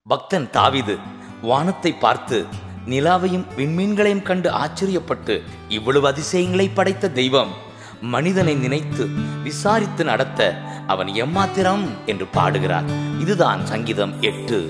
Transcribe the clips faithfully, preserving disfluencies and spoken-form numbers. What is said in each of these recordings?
பக்தன் தாவீது வானத்தை பார்த்து நிலாவையும் விண்மீன்களையும் கண்டு ஆச்சரியப்பட்டு, இவ்வளவு அதிசயங்களை படைத்த தெய்வம் மனிதனை நினைத்து விசாரித்து நடத்த அவன் எம்மாத்திரம் என்று பாடுகிறார். இதுதான் சங்கீதம் எட்டு.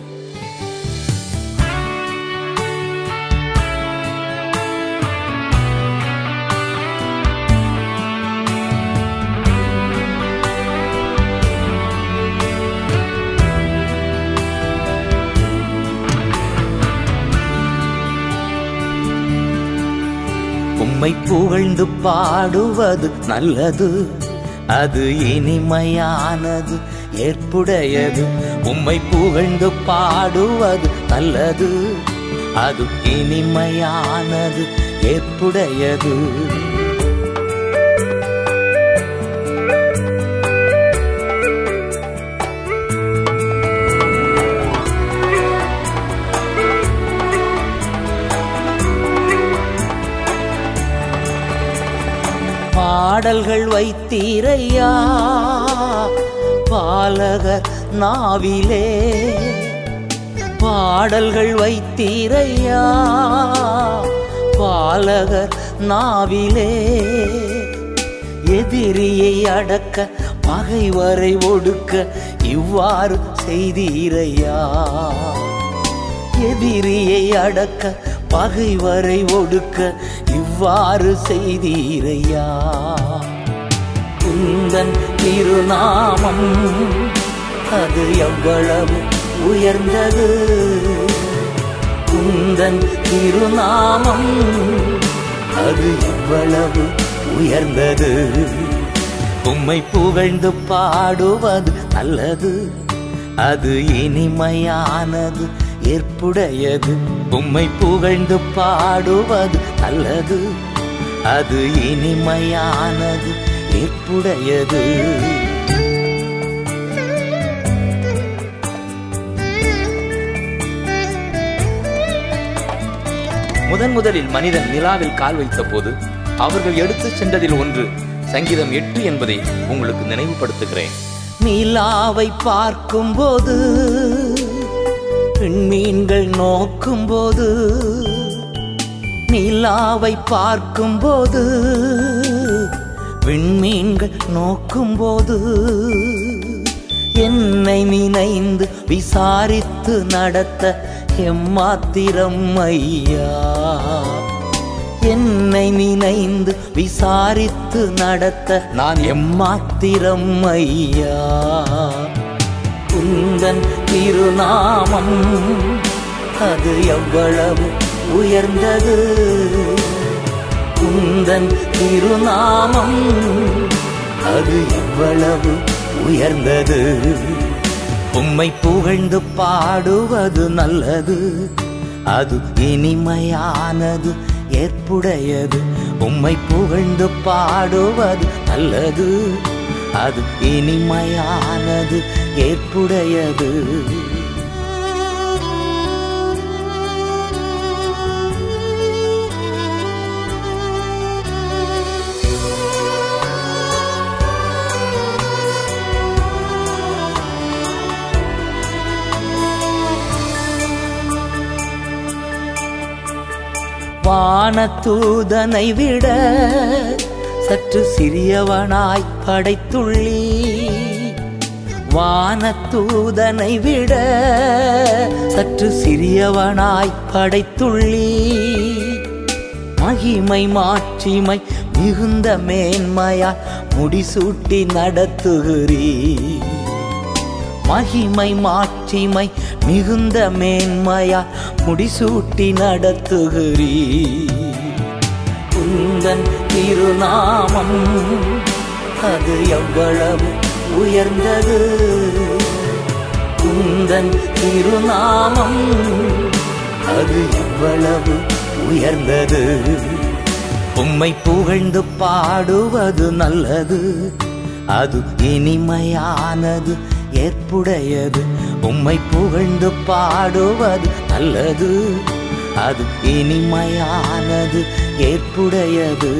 உம்மை புகழ்ந்து பாடுவது நல்லது, அது இனிமையானது ஏற்புடையது. உம்மை புகழ்ந்து பாடுவது நல்லது, அது இனிமையானது ஏற்புடையது. பாடல்கள் வைத்தீரையா பாலகர் நாவிலே, பாடல்கள் வைத்தீரையா பாலகர் நாவிலே. எதிரியை அடக்க பகைவரை ஒடுக்க இவ்வாறு செய்தீரையா. எதிரியை அடக்க பகைவரை ஒடுக்க இவ்வாறு செய்தீரையா. உந்தன் திருநாமம் அது எவ்வளவு உயர்ந்தது, உந்தன் திருநாமம் அது எவ்வளவு உயர்ந்தது. உம்மை புகழ்ந்து பாடுவது நல்லது, அது இனிமையானது ஏற்புடையது. உம்மை புகழ்ந்து பாடுவது நல்லது, அது இனிமையானது ஏற்புடையது. முதன் முதலில் மனிதன் நிலாவில் கால் வைத்த போது அவர்கள் எடுத்து சென்றதில் ஒன்று சங்கீதம் எட்டு என்பதை உங்களுக்கு நினைவுபடுத்துகிறேன். நிலாவை பார்க்கும் போது விண்மீன்கள் நோக்கும் போது, நிலாவை பார்க்கும் போது விண்மீன்கள் நோக்கும் போது, என்னை நினைந்து விசாரித்து நடத்த எம்மாத்திரம் ஐயா. என்னை நினைந்து விசாரித்து நடத்த நான் எம்மாத்திரம் ஐயா. உந்தன் திருநாமம் அது எவ்வளவு உயர்ந்தது, உந்தன் திருநாமம் அது எவ்வளவு உயர்ந்தது. உம்மை புகழ்ந்து பாடுவது நல்லது, அது இனிமையானது ஏற்புடையது. உம்மை புகழ்ந்து பாடுவது நல்லது, அது இனிமையானது ஏற்புடையது. வானதூதனை விட சற்று சிறியவனாய் படைத்துள்ளி, வானதூதனை விட சற்று சிறியவனாய் படைத்துள்ளி. மகிமை மாட்சிமை மிகுந்த மேன்மையால் முடிசூட்டி நடத்துகிறீ. மகிமை மாட்சிமை மிகுந்த மேன்மையால் முடிசூட்டி நடத்துகிறீ. உந்தன் திருநாமம் அது எவ்வளவு உயர்ந்தது, உந்தன் திருநாமம் அது எவ்வளவு உயர்ந்தது. உம்மை புகழ்ந்து பாடுவது நல்லது, அது இனிமையானது ஏற்புடையது. உம்மை புகழ்ந்து பாடுவது நல்லது, அது இனிமையானது ஏற்புடையது.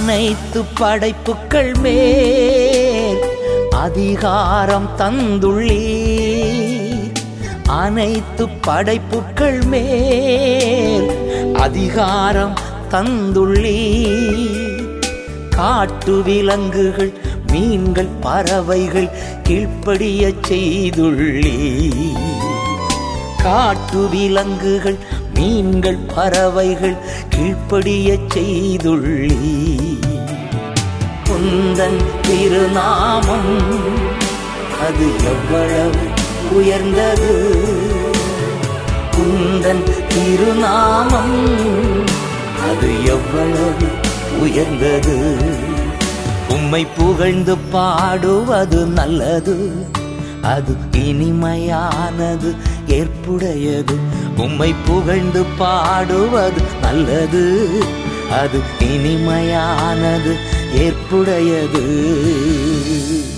அனைத்து படைப்புக்கள் மேல் அதிகாரம் தந்துள்ளீர். அனைத்து படைப்புக்கள் மேல் அதிகாரம் தந்துள்ளீர். காட்டு விலங்குகள், மீன்கள், பறவைகள் கீழ்ப்படிய செய்துள்ளீர். காட்டு விலங்குகள், மீன்கள், பறவைகள் கீழ்ப்படிய செய்துள்ளீர். உந்தன் திருநாமம் அது எவ்வளவு உயர்ந்தது. உந்தன் திருநாமம் அது எவ்வளவு உயர்ந்தது. உம்மை புகழ்ந்து பாடுவது நல்லது, அது இனிமையானது, ஏற்புடையது. உம்மை புகழ்ந்து பாடுவது நல்லது, அது இனிமையானது, ஏற்புடையது.